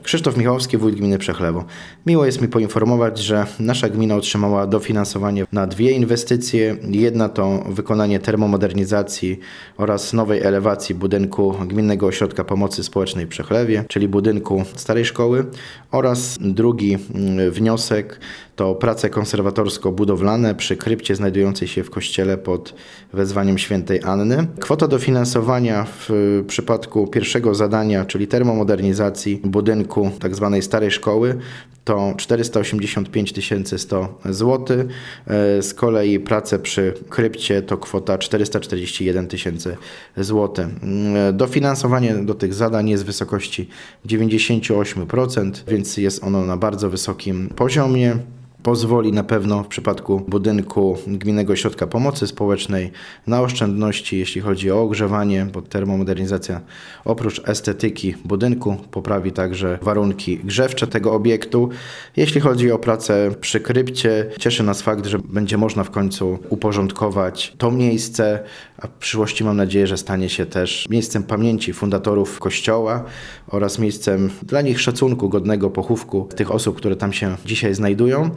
Krzysztof Michałowski, wójt gminy Przechlewo. Miło jest mi poinformować, że nasza gmina otrzymała dofinansowanie na 2 inwestycje. Jedna to wykonanie termomodernizacji oraz nowej elewacji budynku Gminnego Ośrodka Pomocy Społecznej w Przechlewie, czyli budynku starej szkoły, oraz drugi wniosek to prace konserwatorsko-budowlane przy krypcie znajdującej się w kościele pod wezwaniem świętej Anny. Kwota dofinansowania w przypadku pierwszego zadania, czyli termomodernizacji budynku tzw. starej szkoły, to 485 100 zł. Z kolei prace przy krypcie to kwota 441 000 zł. Dofinansowanie do tych zadań jest w wysokości 98%, więc jest ono na bardzo wysokim poziomie. Pozwoli na pewno w przypadku budynku Gminnego Ośrodka Pomocy Społecznej na oszczędności, jeśli chodzi o ogrzewanie, bo termomodernizacja oprócz estetyki budynku poprawi także warunki grzewcze tego obiektu. Jeśli chodzi o pracę przy krypcie, cieszy nas fakt, że będzie można w końcu uporządkować to miejsce, a w przyszłości mam nadzieję, że stanie się też miejscem pamięci fundatorów kościoła oraz miejscem dla nich szacunku, godnego pochówku tych osób, które tam się dzisiaj znajdują.